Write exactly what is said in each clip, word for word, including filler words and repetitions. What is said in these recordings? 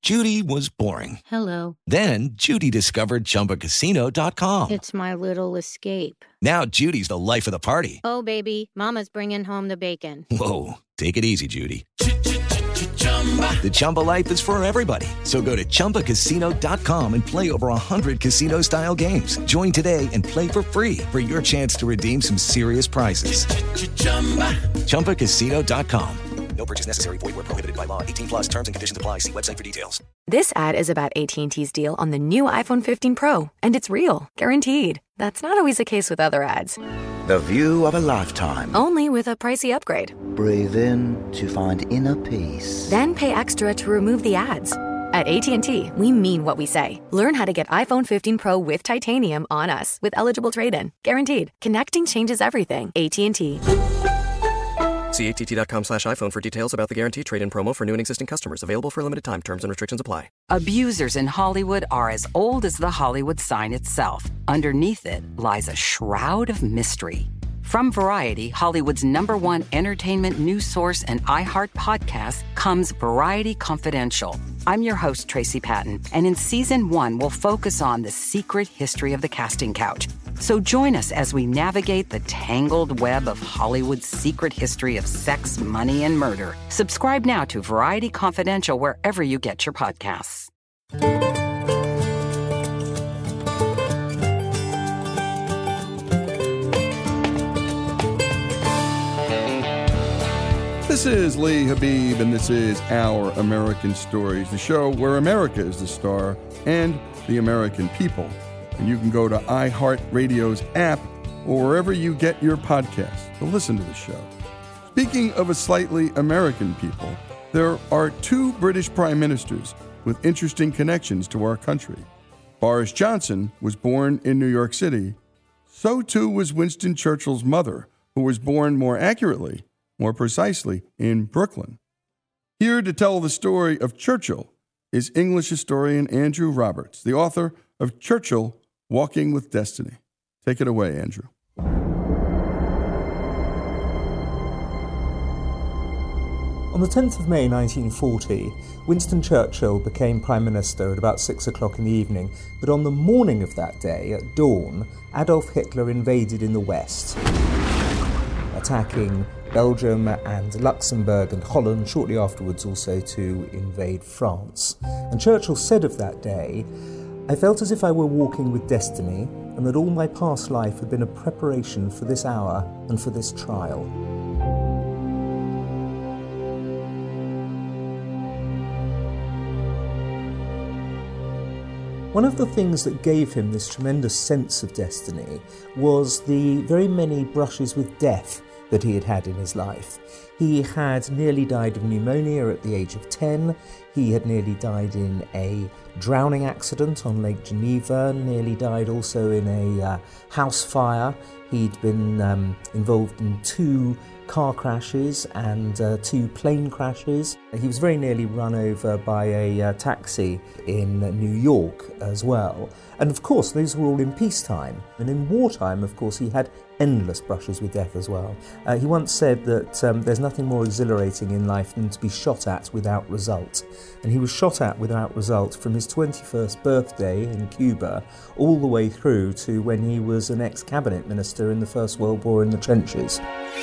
Judy was boring. Hello. Then Judy discovered Chumba Casino dot com. It's my little escape. Now Judy's the life of the party. Oh, baby, mama's bringing home the bacon. Whoa, take it easy, Judy. The Chumba life is for everybody. So go to Chumba Casino dot com and play over one hundred casino-style games. Join today and play for free for your chance to redeem some serious prizes. Chumba Casino dot com. No purchase necessary. Void where prohibited by law. eighteen plus terms and conditions apply. See website for details. This ad is about A T and T's deal on the new iPhone fifteen Pro. And it's real. Guaranteed. That's not always the case with other ads. The view of a lifetime. Only with a pricey upgrade. Breathe in to find inner peace. Then pay extra to remove the ads. At A T and T, we mean what we say. Learn how to get iPhone fifteen Pro with titanium on us with eligible trade-in. Guaranteed. Connecting changes everything. A T and T. See A T T dot com slash iPhone for details about the guaranteed trade-in promo for new and existing customers. Available for a limited time. Terms and restrictions apply. Abusers in Hollywood are as old as the Hollywood sign itself. Underneath it lies a shroud of mystery. From Variety, Hollywood's number one entertainment news source and iHeart podcast, comes Variety Confidential. I'm your host, Tracy Patton, and in season one, we'll focus on the secret history of the casting couch. So join us as we navigate the tangled web of Hollywood's secret history of sex, money, and murder. Subscribe now to Variety Confidential wherever you get your podcasts. This is Lee Habib, and this is Our American Stories, the show where America is the star and the American people. And you can go to iHeartRadio's app or wherever you get your podcasts to listen to the show. Speaking of a slightly American people, there are two British prime ministers with interesting connections to our country. Boris Johnson was born in New York City. So too was Winston Churchill's mother, who was born more accurately, more precisely, in Brooklyn. Here to tell the story of Churchill is English historian Andrew Roberts, the author of Churchill, Walking with Destiny. Take it away, Andrew. On the tenth of May nineteen forty, Winston Churchill became Prime Minister at about six o'clock in the evening, but on the morning of that day, at dawn, Adolf Hitler invaded in the west, attacking Belgium and Luxembourg and Holland, shortly afterwards also to invade France. And Churchill said of that day, "I felt as if I were walking with destiny, and that all my past life had been a preparation for this hour and for this trial." One of the things that gave him this tremendous sense of destiny was the very many brushes with death that he had had in his life. He had nearly died of pneumonia at the age of ten. He had nearly died in a drowning accident on Lake Geneva, nearly died also in a uh, house fire. He'd been um, involved in two car crashes and uh, two plane crashes. He was very nearly run over by a uh, taxi in New York as well. And of course, those were all in peacetime. And in wartime, of course, he had endless brushes with death as well. Uh, he once said that um, there's nothing more exhilarating in life than to be shot at without result. And he was shot at without result from his twenty-first birthday in Cuba all the way through to when he was an ex-cabinet minister in the First World War in the trenches.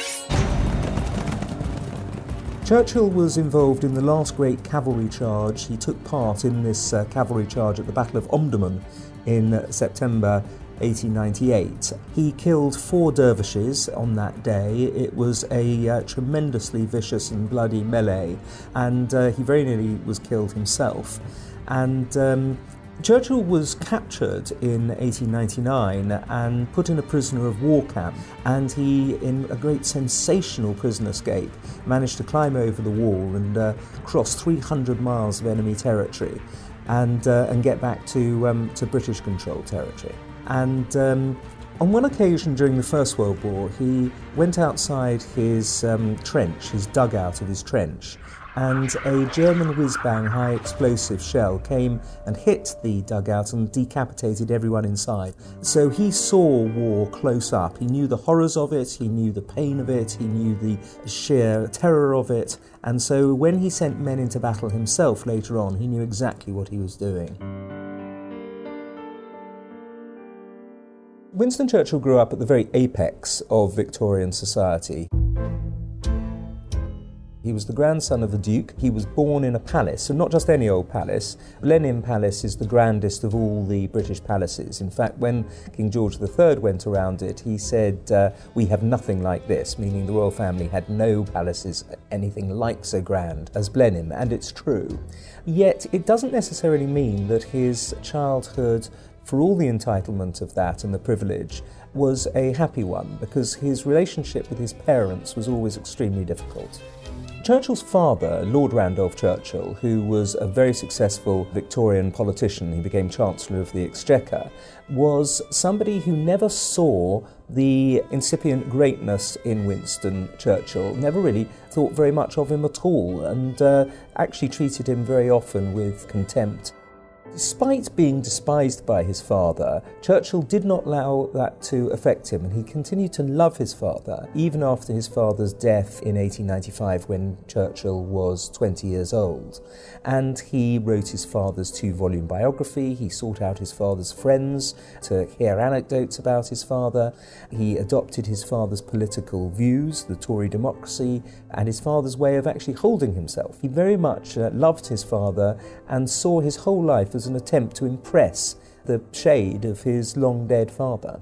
Churchill was involved in the last great cavalry charge. He took part in this uh, cavalry charge at the Battle of Omdurman in uh, September eighteen ninety-eight. He killed four dervishes on that day. It was a uh, tremendously vicious and bloody melee, and uh, he very nearly was killed himself. And um, Churchill was captured in eighteen ninety-nine and put in a prisoner of war camp, and he, in a great sensational prison escape, managed to climb over the wall and uh, cross three hundred miles of enemy territory and uh, and get back to um, to British-controlled territory. And um, on one occasion during the First World War, he went outside his um, trench, his dugout of his trench, and a German whiz-bang high-explosive shell came and hit the dugout and decapitated everyone inside. So he saw war close up. He knew the horrors of it, he knew the pain of it, he knew the sheer terror of it, and so when he sent men into battle himself later on, he knew exactly what he was doing. Winston Churchill grew up at the very apex of Victorian society. He was the grandson of a duke. He was born in a palace, and not just any old palace. Blenheim Palace is the grandest of all the British palaces. In fact, when King George the Third went around it, he said, uh, we have nothing like this, meaning the royal family had no palaces anything like so grand as Blenheim, and it's true. Yet it doesn't necessarily mean that his childhood, for all the entitlement of that and the privilege, was a happy one, because his relationship with his parents was always extremely difficult. Churchill's father, Lord Randolph Churchill, who was a very successful Victorian politician, he became Chancellor of the Exchequer, was somebody who never saw the incipient greatness in Winston Churchill, never really thought very much of him at all, and uh, actually treated him very often with contempt. Despite being despised by his father, Churchill did not allow that to affect him, and he continued to love his father, even after his father's death in eighteen ninety-five when Churchill was twenty years old. And he wrote his father's two-volume biography, he sought out his father's friends to hear anecdotes about his father, he adopted his father's political views, the Tory democracy, and his father's way of actually holding himself. He very much uh, loved his father and saw his whole life as an attempt to impress the shade of his long-dead father.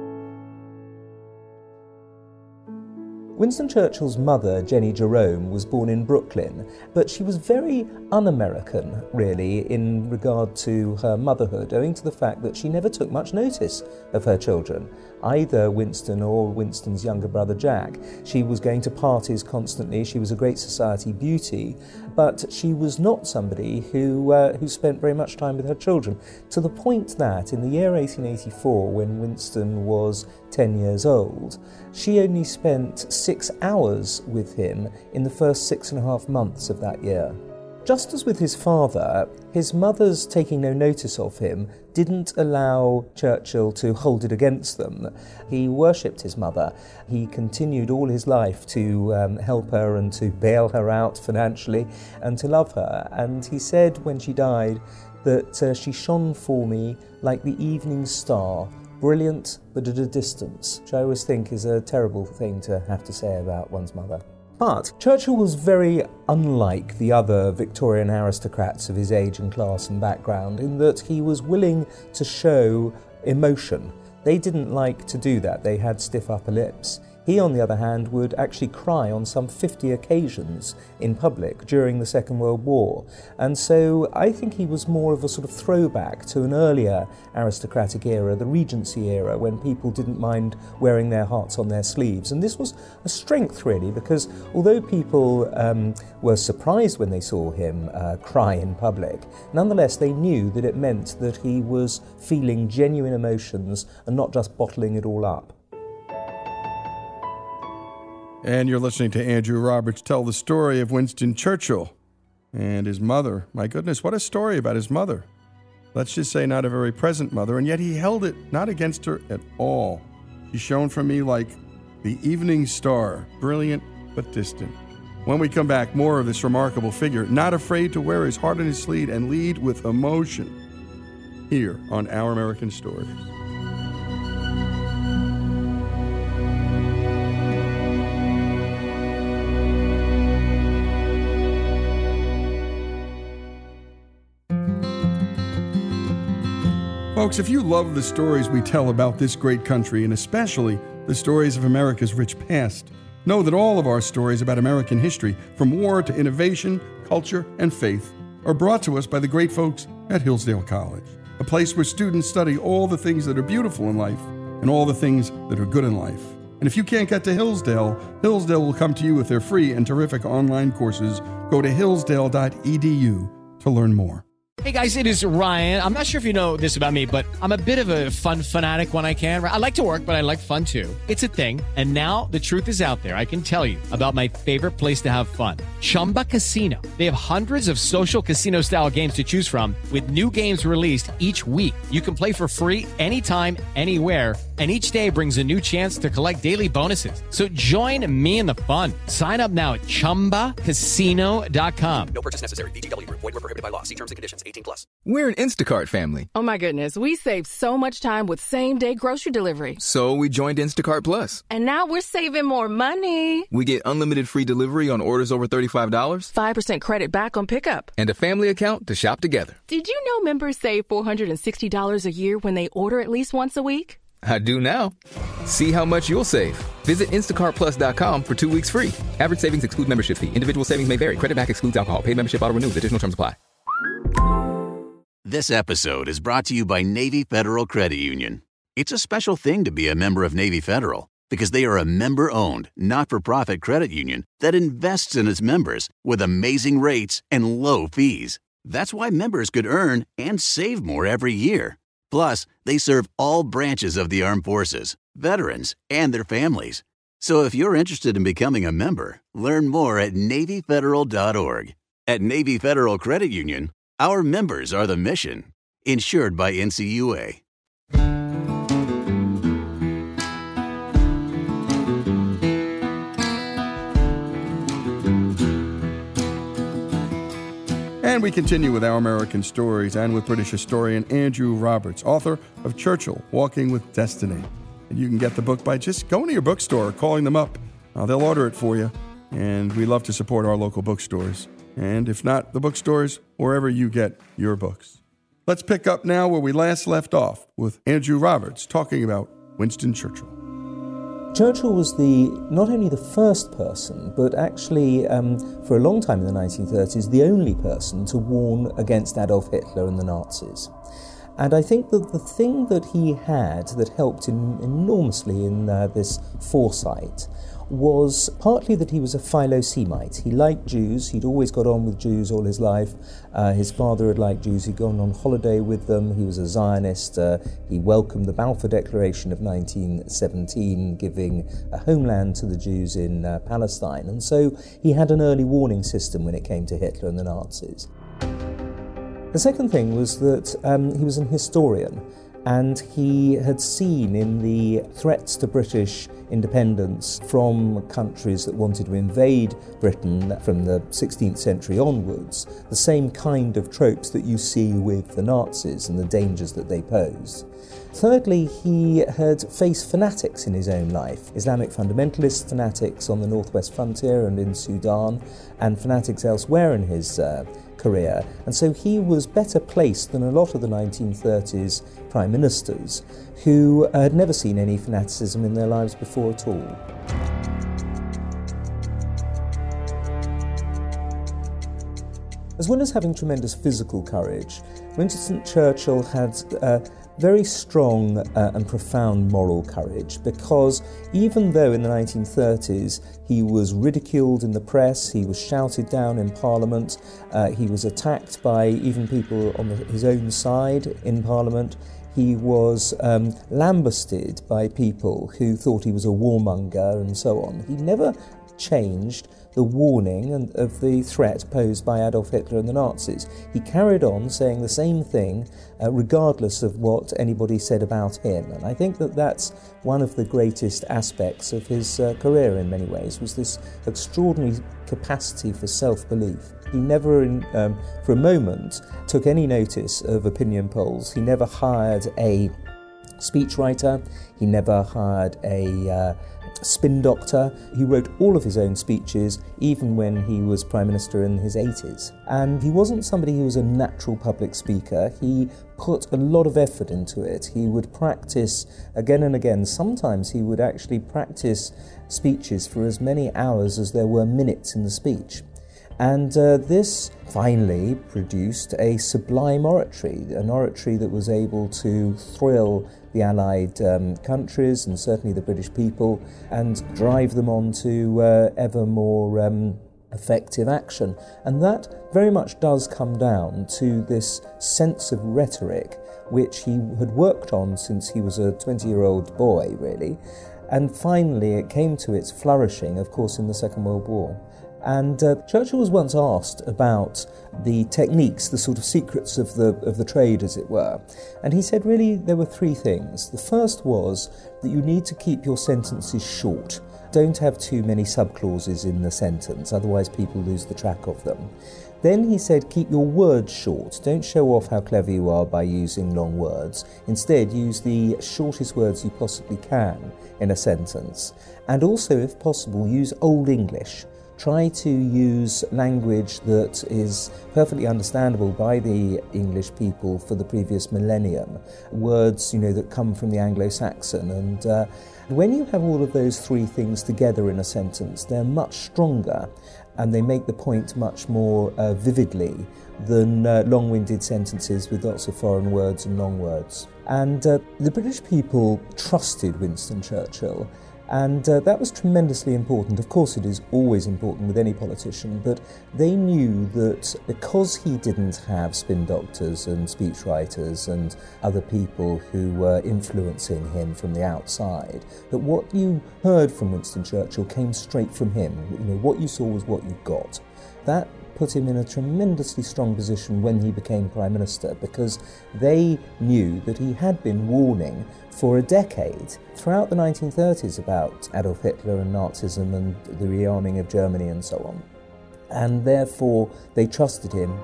Winston Churchill's mother, Jenny Jerome, was born in Brooklyn, but she was very un-American, really, in regard to her motherhood, owing to the fact that she never took much notice of her children, either Winston or Winston's younger brother Jack. She was going to parties constantly, she was a great society beauty, but she was not somebody who, uh, who spent very much time with her children, to the point that in the year eighteen eighty-four, when Winston was ten years old, she only spent six hours with him in the first six and a half months of that year. Just as with his father, his mother's taking no notice of him didn't allow Churchill to hold it against them. He worshipped his mother. He continued all his life to um, help her and to bail her out financially and to love her. And he said when she died that uh, she shone for me like the evening star, brilliant but at a distance, which I always think is a terrible thing to have to say about one's mother. But Churchill was very unlike the other Victorian aristocrats of his age and class and background in that he was willing to show emotion. They didn't like to do that, they had stiff upper lips. He, on the other hand, would actually cry on some fifty occasions in public during the Second World War. And so I think he was more of a sort of throwback to an earlier aristocratic era, the Regency era, when people didn't mind wearing their hearts on their sleeves. And this was a strength, really, because although people um, were surprised when they saw him uh, cry in public, nonetheless they knew that it meant that he was feeling genuine emotions and not just bottling it all up. And you're listening to Andrew Roberts tell the story of Winston Churchill and his mother. My goodness, what a story about his mother. Let's just say not a very present mother, and yet he held it not against her at all. She shone for me like the evening star, brilliant but distant. When we come back, more of this remarkable figure, not afraid to wear his heart on his sleeve and lead with emotion, here on Our American Stories. Folks, if you love the stories we tell about this great country, and especially the stories of America's rich past, know that all of our stories about American history, from war to innovation, culture, and faith, are brought to us by the great folks at Hillsdale College, a place where students study all the things that are beautiful in life and all the things that are good in life. And if you can't get to Hillsdale, Hillsdale will come to you with their free and terrific online courses. Go to hillsdale dot e d u to learn more. Hey guys, it is Ryan. I'm not sure if you know this about me, but I'm a bit of a fun fanatic when I can. I like to work, but I like fun too. It's a thing. And now the truth is out there. I can tell you about my favorite place to have fun. Chumba Casino. They have hundreds of social casino style games to choose from with new games released each week. You can play for free anytime, anywhere. And each day brings a new chance to collect daily bonuses. So join me in the fun. Sign up now at chumba casino dot com. No purchase necessary. V G W. Void where prohibited by law. See terms and conditions. eighteen plus. We're an Instacart family. Oh my goodness, we saved so much time with same-day grocery delivery. So we joined Instacart Plus. And now we're saving more money. We get unlimited free delivery on orders over thirty-five dollars. five percent credit back on pickup. And a family account to shop together. Did you know members save four hundred sixty dollars a year when they order at least once a week? I do now. See how much you'll save. Visit instacart plus dot com for two weeks free. Average savings exclude membership fee. Individual savings may vary. Credit back excludes alcohol. Paid membership auto renews. Additional terms apply. This episode is brought to you by Navy Federal Credit Union. It's a special thing to be a member of Navy Federal because they are a member-owned, not-for-profit credit union that invests in its members with amazing rates and low fees. That's why members could earn and save more every year. Plus, they serve all branches of the armed forces, veterans, and their families. So if you're interested in becoming a member, learn more at Navy Federal dot org. At Navy Federal Credit Union, our members are the mission. Insured by N C U A. And we continue with Our American Stories and with British historian Andrew Roberts, author of Churchill, Walking with Destiny. And you can get the book by just going to your bookstore or calling them up. Uh, they'll order it for you. And we love to support our local bookstores. And if not, the bookstores, wherever you get your books. Let's pick up now where we last left off with Andrew Roberts talking about Winston Churchill. Churchill was the not only the first person, but actually um, for a long time in the nineteen thirties, the only person to warn against Adolf Hitler and the Nazis. And I think that the thing that he had that helped him enormously in uh, this foresight was partly that he was a Philo-Semite. He liked Jews. He'd always got on with Jews all his life. Uh, his father had liked Jews. He'd gone on holiday with them. He was a Zionist. Uh, he welcomed the Balfour Declaration of nineteen seventeen, giving a homeland to the Jews in uh, Palestine. And so he had an early warning system when it came to Hitler and the Nazis. The second thing was that um, he was an historian, and he had seen in the threats to British independence from countries that wanted to invade Britain from the sixteenth century onwards, the same kind of tropes that you see with the Nazis and the dangers that they posed. Thirdly, he had faced fanatics in his own life, Islamic fundamentalist fanatics on the northwest frontier and in Sudan, and fanatics elsewhere in his uh, career. And so he was better placed than a lot of the nineteen thirties prime ministers who had never seen any fanaticism in their lives before at all. As well as having tremendous physical courage, Winston Churchill had uh, very strong uh, and profound moral courage, because even though in the nineteen thirties he was ridiculed in the press, he was shouted down in Parliament, uh, he was attacked by even people on the, his own side in Parliament, he was um, lambasted by people who thought he was a warmonger and so on. He never changed the warning and of the threat posed by Adolf Hitler and the Nazis. He carried on saying the same thing uh, regardless of what anybody said about him. And I think that that's one of the greatest aspects of his uh, career in many ways, was this extraordinary capacity for self-belief. He never, in, um, for a moment, took any notice of opinion polls. He never hired a speechwriter. He never hired a uh, spin doctor. He wrote all of his own speeches, even when he was Prime Minister in his eighties. And he wasn't somebody who was a natural public speaker. He put a lot of effort into it. He would practice again and again. Sometimes he would actually practice speeches for as many hours as there were minutes in the speech. And uh, this finally produced a sublime oratory, an oratory that was able to thrill the Allied um, countries and certainly the British people and drive them on to uh, ever more um, effective action. And that very much does come down to this sense of rhetoric, which he had worked on since he was a twenty-year-old boy, really. And finally it came to its flourishing, of course, in the Second World War. And uh, Churchill was once asked about the techniques, the sort of secrets of the of the trade, as it were. And he said really there were three things. The first was that you need to keep your sentences short. Don't have too many subclauses in the sentence, otherwise people lose the track of them. Then he said keep your words short. Don't show off how clever you are by using long words. Instead, use the shortest words you possibly can in a sentence. And also, if possible, use Old English. Try to use language that is perfectly understandable by the English people for the previous millennium. Words, you know, that come from the Anglo-Saxon. And uh, when you have all of those three things together in a sentence, they're much stronger and they make the point much more uh, vividly than uh, long-winded sentences with lots of foreign words and long words. And uh, the British people trusted Winston Churchill. And uh, that was tremendously important. Of course, it is always important with any politician, but they knew that because he didn't have spin doctors and speechwriters and other people who were influencing him from the outside, that what you heard from Winston Churchill came straight from him. You know, what you saw was what you got. That put him in a tremendously strong position when he became Prime Minister, because they knew that he had been warning for a decade throughout the nineteen thirties about Adolf Hitler and Nazism and the rearming of Germany and so on. And therefore they trusted him.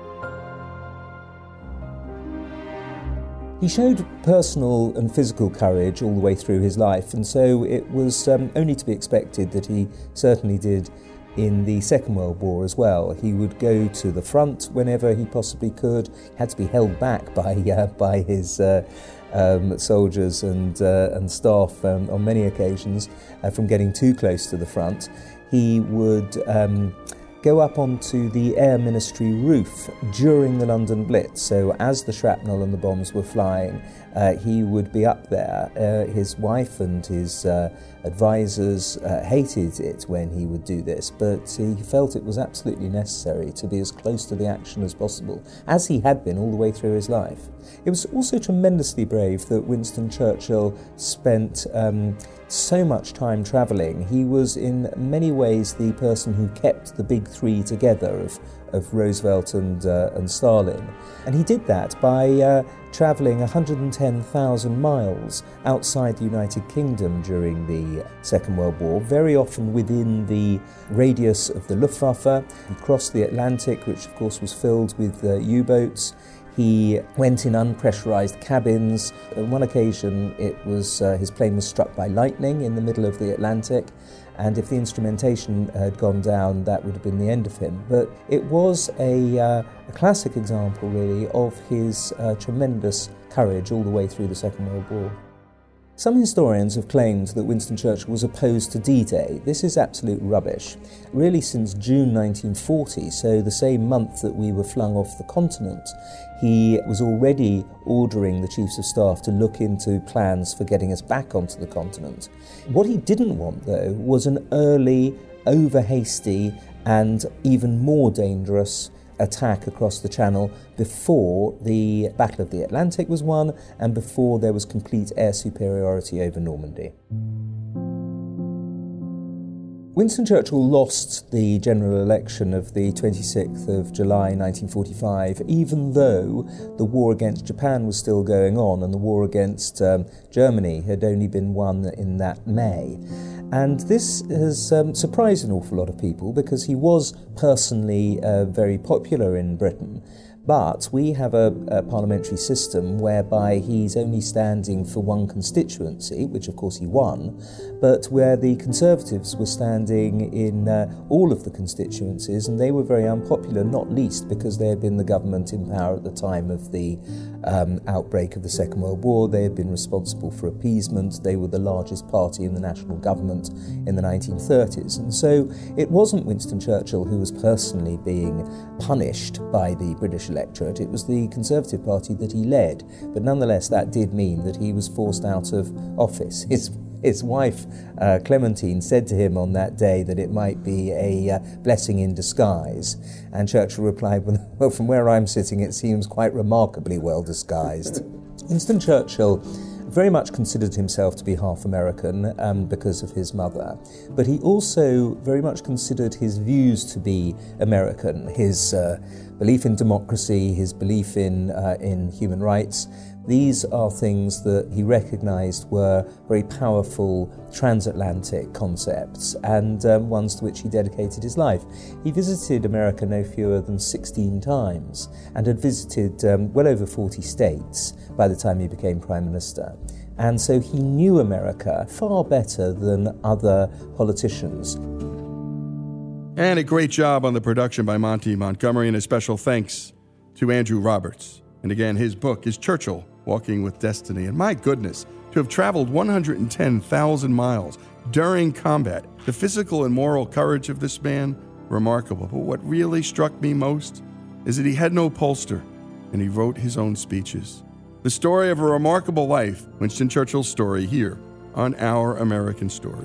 He showed personal and physical courage all the way through his life, and so it was um, only to be expected that he certainly did in the Second World War as well. He would go to the front whenever he possibly could. He had to be held back by uh, by his uh, um, soldiers and uh, and staff um, on many occasions uh, from getting too close to the front. He would um, go up onto the Air Ministry roof during the London Blitz. So as the shrapnel and the bombs were flying, uh, he would be up there. Uh, his wife and his uh, advisors uh, hated it when he would do this, but he felt it was absolutely necessary to be as close to the action as possible, as he had been all the way through his life. It was also tremendously brave that Winston Churchill spent um, so much time travelling. He was in many ways the person who kept the big three together of, of Roosevelt and, uh, and Stalin. And he did that by uh, travelling one hundred ten thousand miles outside the United Kingdom during the Second World War, very often within the radius of the Luftwaffe. He crossed the Atlantic, which of course was filled with uh, U-boats. He went in unpressurised cabins. On one occasion, it was uh, his plane was struck by lightning in the middle of the Atlantic, and if the instrumentation had gone down, that would have been the end of him. But it was a, uh, a classic example, really, of his uh, tremendous courage all the way through the Second World War. Some historians have claimed that Winston Churchill was opposed to D-Day. This is absolute rubbish. Really, since June nineteen forty, so the same month that we were flung off the continent, he was already ordering the chiefs of staff to look into plans for getting us back onto the continent. What he didn't want, though, was an early, over-hasty and even more dangerous attack across the Channel before the Battle of the Atlantic was won and before there was complete air superiority over Normandy. Winston Churchill lost the general election of the twenty-sixth of July nineteen forty-five, even though the war against Japan was still going on and the war against um, Germany had only been won in that May. And this has um, surprised an awful lot of people because he was personally uh, very popular in Britain. But we have a, a parliamentary system whereby he's only standing for one constituency, which of course he won, but where the Conservatives were standing in uh, all of the constituencies, and they were very unpopular, not least because they had been the government in power at the time of the um, outbreak of the Second World War. They had been responsible for appeasement. They were the largest party in the national government in the nineteen thirties. And so it wasn't Winston Churchill who was personally being punished by the British electorate. It was the Conservative Party that he led, but nonetheless that did mean that he was forced out of office. His His wife, uh, Clementine, said to him on that day that it might be a uh, blessing in disguise. And Churchill replied, well, from where I'm sitting, it seems quite remarkably well disguised. Winston Churchill very much considered himself to be half American um, because of his mother, but he also very much considered his views to be American, his uh, belief in democracy, his belief in, uh, in human rights. These are things that he recognized were very powerful transatlantic concepts and um, ones to which he dedicated his life. He visited America no fewer than sixteen times and had visited um, well over forty states by the time he became Prime Minister. And so he knew America far better than other politicians. And a great job on the production by Monty Montgomery, and a special thanks to Andrew Roberts. And again, his book is Churchill, Walking with Destiny. And my goodness, to have traveled one hundred ten thousand miles during combat, the physical and moral courage of this man, remarkable. But what really struck me most is that he had no pollster, and he wrote his own speeches. The story of a remarkable life, Winston Churchill's story, here on Our American Stories.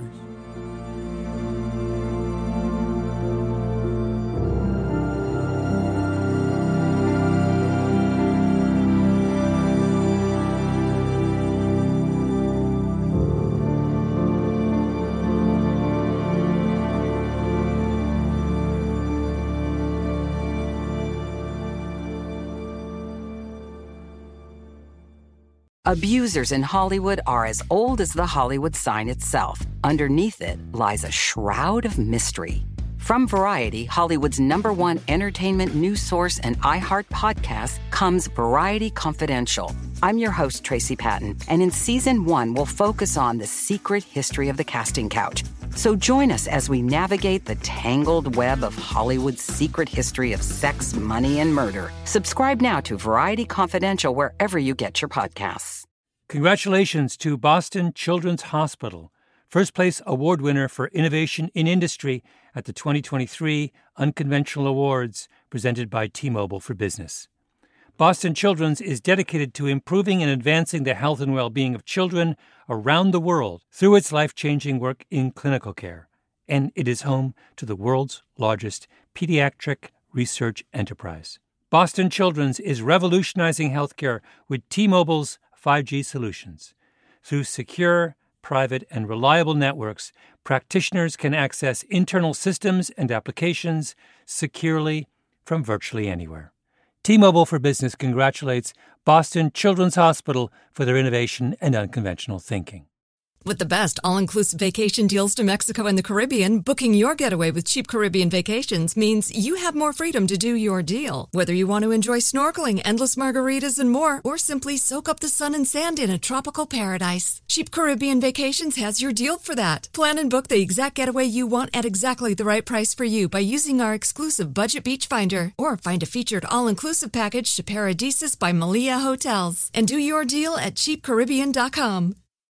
Abusers in Hollywood are as old as the Hollywood sign itself. Underneath it lies a shroud of mystery. From Variety, Hollywood's number one entertainment news source and iHeart podcast, comes Variety Confidential. I'm your host, Tracy Patton, and in season one, we'll focus on the secret history of the casting couch. So join us as we navigate the tangled web of Hollywood's secret history of sex, money, and murder. Subscribe now to Variety Confidential wherever you get your podcasts. Congratulations to Boston Children's Hospital, first place award winner for innovation in industry at the twenty twenty-three Unconventional Awards presented by T-Mobile for Business. Boston Children's is dedicated to improving and advancing the health and well-being of children around the world through its life-changing work in clinical care, and it is home to the world's largest pediatric research enterprise. Boston Children's is revolutionizing healthcare with T-Mobile's five G solutions. Through secure, private, and reliable networks, practitioners can access internal systems and applications securely from virtually anywhere. T-Mobile for Business congratulates Boston Children's Hospital for their innovation and unconventional thinking. With the best all-inclusive vacation deals to Mexico and the Caribbean, booking your getaway with Cheap Caribbean Vacations means you have more freedom to do your deal. Whether you want to enjoy snorkeling, endless margaritas, and more, or simply soak up the sun and sand in a tropical paradise, Cheap Caribbean Vacations has your deal for that. Plan and book the exact getaway you want at exactly the right price for you by using our exclusive Budget Beach Finder, or find a featured all-inclusive package to Paradisus by Malia Hotels, and do your deal at cheap caribbean dot com.